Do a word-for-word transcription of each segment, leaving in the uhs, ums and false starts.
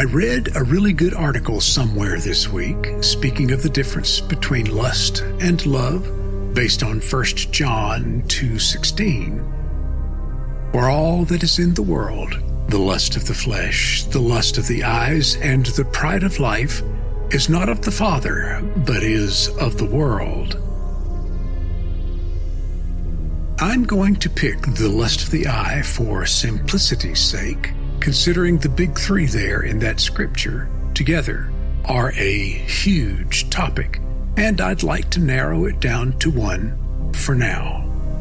I read a really good article somewhere this week speaking of the difference between lust and love based on First John two sixteen. For all that is in the world, the lust of the flesh, the lust of the eyes, and the pride of life is not of the Father, but is of the world. I'm going to pick the lust of the eye for simplicity's sake, considering the big three there in that scripture together are a huge topic, and I'd like to narrow it down to one for now.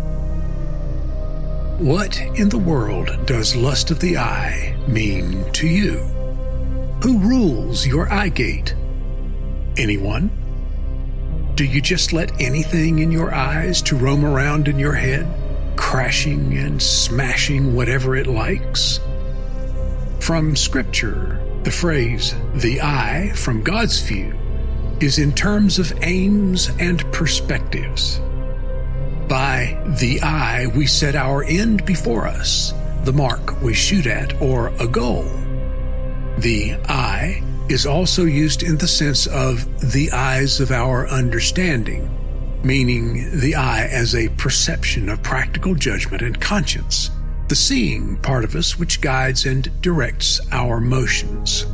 What in the world does lust of the eye mean to you? Who rules your eye gate? Anyone? Do you just let anything in your eyes to roam around in your head, crashing and smashing whatever it likes? From Scripture, the phrase, the eye, from God's view, is in terms of aims and perspectives. By the eye, we set our end before us, the mark we shoot at, or a goal. The eye is also used in the sense of the eyes of our understanding, meaning the eye as a perception of practical judgment and conscience, the seeing part of us which guides and directs our motions.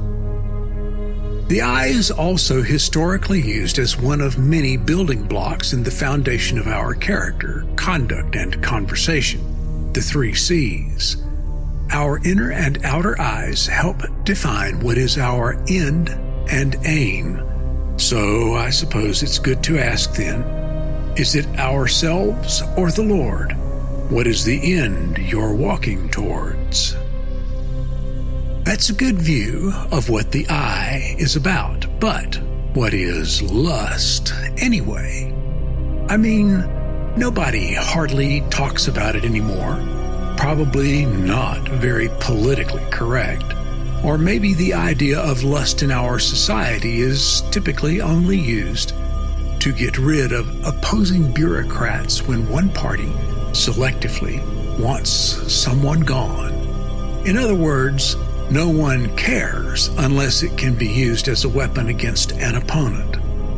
The eye is also historically used as one of many building blocks in the foundation of our character, conduct, and conversation, the three C's. Our inner and outer eyes help define what is our end and aim. So I suppose it's good to ask then, is it ourselves or the Lord? What is the end you're walking towards? That's a good view of what the eye is about, but what is lust anyway? I mean, nobody hardly talks about it anymore. Probably not very politically correct. Or maybe the idea of lust in our society is typically only used to get rid of opposing bureaucrats when one party selectively wants someone gone. In other words, no one cares unless it can be used as a weapon against an opponent.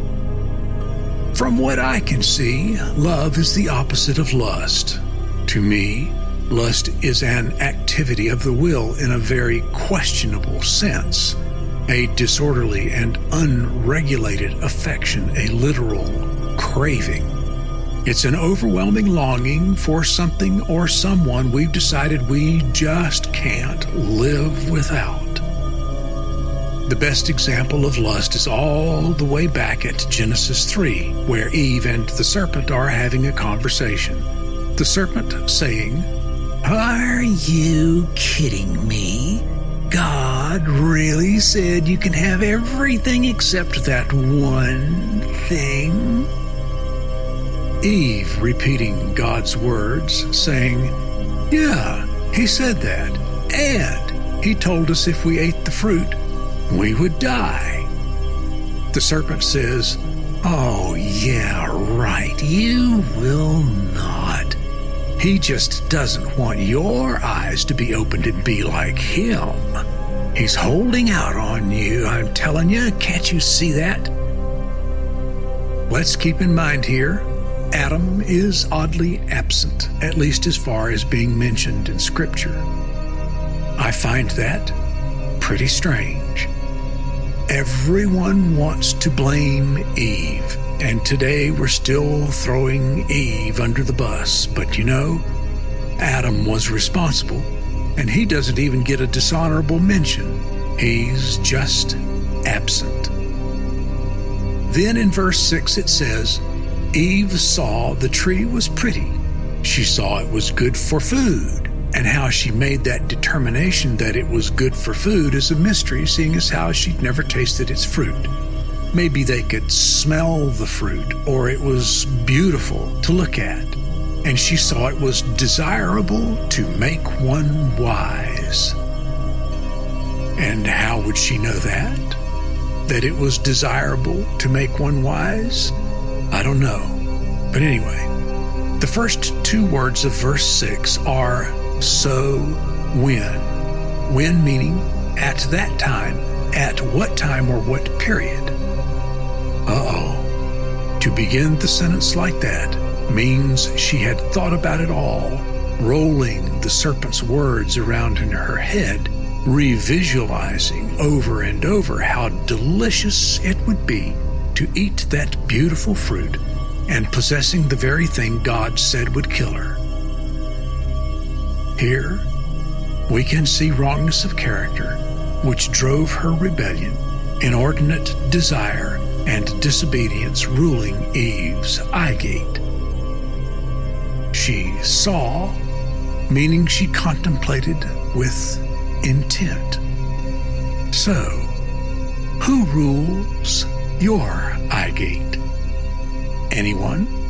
From what I can see, love is the opposite of lust. To me, lust is an activity of the will in a very questionable sense, a disorderly and unregulated affection, a literal craving. It's an overwhelming longing for something or someone we've decided we just can't live without. The best example of lust is all the way back at Genesis three, where Eve and the serpent are having a conversation. The serpent saying, "Are you kidding me? God really said you can have everything except that one thing?" Eve repeating God's words, saying, "Yeah, he said that, and he told us if we ate the fruit, we would die." The serpent says, "Oh, yeah, right, you will not. He just doesn't want your eyes to be opened and be like him. He's holding out on you, I'm telling you, can't you see that?" Let's keep in mind here, Adam is oddly absent, at least as far as being mentioned in Scripture. I find that pretty strange. Everyone wants to blame Eve, and today we're still throwing Eve under the bus, but you know, Adam was responsible, and he doesn't even get a dishonorable mention. He's just absent. Then in verse six it says, Eve saw the tree was pretty. She saw it was good for food, and how she made that determination that it was good for food is a mystery, seeing as how she'd never tasted its fruit. Maybe they could smell the fruit, or it was beautiful to look at, and she saw it was desirable to make one wise. And how would she know that? That it was desirable to make one wise? I don't know. But anyway, the first two words of verse six are so when. When meaning at that time, at what time or what period. Uh-oh. To begin the sentence like that means she had thought about it all, rolling the serpent's words around in her head, revisualizing over and over how delicious it would be to eat that beautiful fruit and possessing the very thing God said would kill her. Here, we can see wrongness of character, which drove her rebellion, inordinate desire, and disobedience ruling Eve's eye gate. She saw, meaning she contemplated with intent. So, who rules your eye gate? Anyone?